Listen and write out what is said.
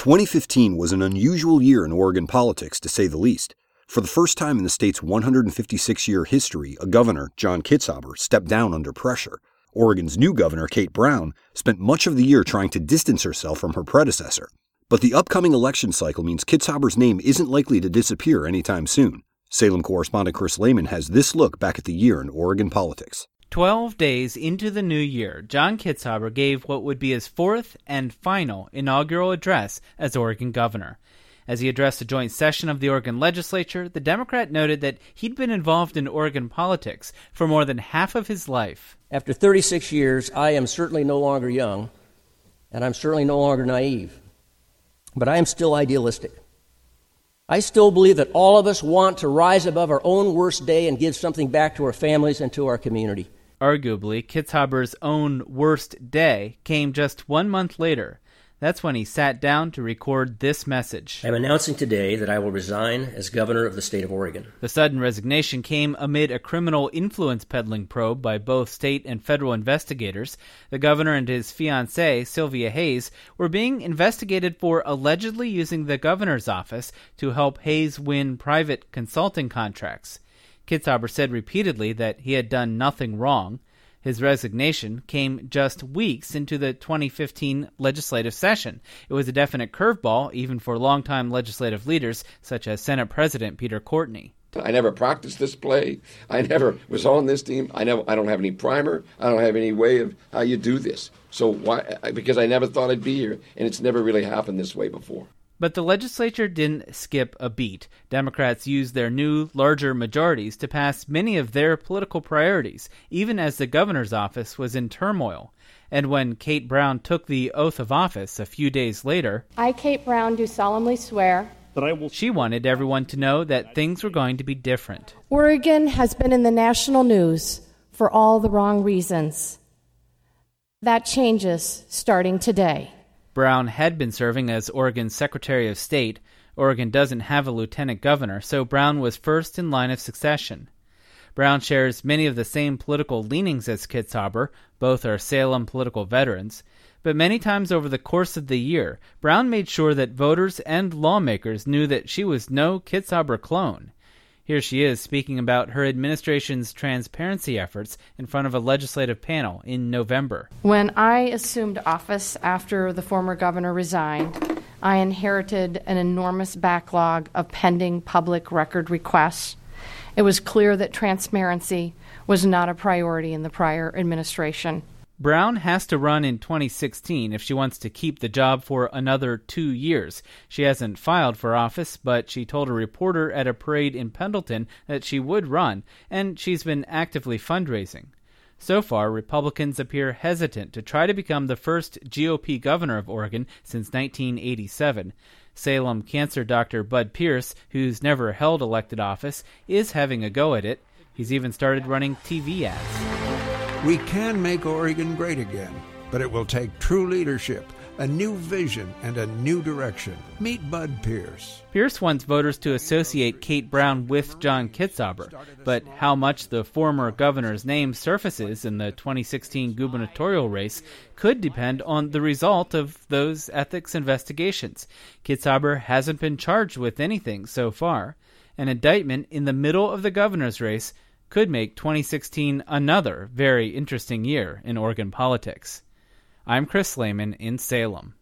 2015 was an unusual year in Oregon politics, to say the least. For the first time in the state's 156-year history, a governor, John Kitzhaber, stepped down under pressure. Oregon's new governor, Kate Brown, spent much of the year trying to distance herself from her predecessor. But the upcoming election cycle means Kitzhaber's name isn't likely to disappear anytime soon. Salem correspondent Chris Lehman has this look back at the year in Oregon politics. 12 days into the new year, John Kitzhaber gave what would be his fourth and final inaugural address as Oregon governor. As he addressed a joint session of the Oregon legislature, the Democrat noted that he'd been involved in Oregon politics for more than half of his life. After 36 years, I am certainly no longer young, and I'm certainly no longer naive. But I am still idealistic. I still believe that all of us want to rise above our own worst day and give something back to our families and to our community. Arguably, Kitzhaber's own worst day came just 1 month later. That's when he sat down to record this message. I'm announcing today that I will resign as governor of the state of Oregon. The sudden resignation came amid a criminal influence peddling probe by both state and federal investigators. The governor and his fiancée, Sylvia Hayes, were being investigated for allegedly using the governor's office to help Hayes win private consulting contracts. Kitzhaber said repeatedly that he had done nothing wrong. His resignation came just weeks into the 2015 legislative session. It was a definite curveball, even for longtime legislative leaders such as Senate President Peter Courtney. I never practiced this play. I never was on this team. I don't have any primer. I don't have any way of how you do this. So why? Because I never thought I'd be here, and it's never really happened this way before. But the legislature didn't skip a beat. Democrats used their new, larger majorities to pass many of their political priorities, even as the governor's office was in turmoil. And when Kate Brown took the oath of office a few days later, I, Kate Brown, do solemnly swear that she wanted everyone to know that things were going to be different. Oregon has been in the national news for all the wrong reasons. That changes starting today. Brown had been serving as Oregon's Secretary of State. Oregon doesn't have a lieutenant governor, so Brown was first in line of succession. Brown shares many of the same political leanings as Kitzhaber. Both are Salem political veterans. But many times over the course of the year, Brown made sure that voters and lawmakers knew that she was no Kitzhaber clone. Here she is speaking about her administration's transparency efforts in front of a legislative panel in November. When I assumed office after the former governor resigned, I inherited an enormous backlog of pending public record requests. It was clear that transparency was not a priority in the prior administration. Brown has to run in 2016 if she wants to keep the job for another 2 years. She hasn't filed for office, but she told a reporter at a parade in Pendleton that she would run, and she's been actively fundraising. So far, Republicans appear hesitant to try to become the first GOP governor of Oregon since 1987. Salem cancer doctor Bud Pierce, who's never held elected office, is having a go at it. He's even started running TV ads. We can make Oregon great again, but it will take true leadership, a new vision, and a new direction. Meet Bud Pierce. Pierce wants voters to associate Kate Brown with John Kitzhaber, but how much the former governor's name surfaces in the 2016 gubernatorial race could depend on the result of those ethics investigations. Kitzhaber hasn't been charged with anything so far. An indictment in the middle of the governor's race could make 2016 another very interesting year in Oregon politics. I'm Chris Lehman in Salem.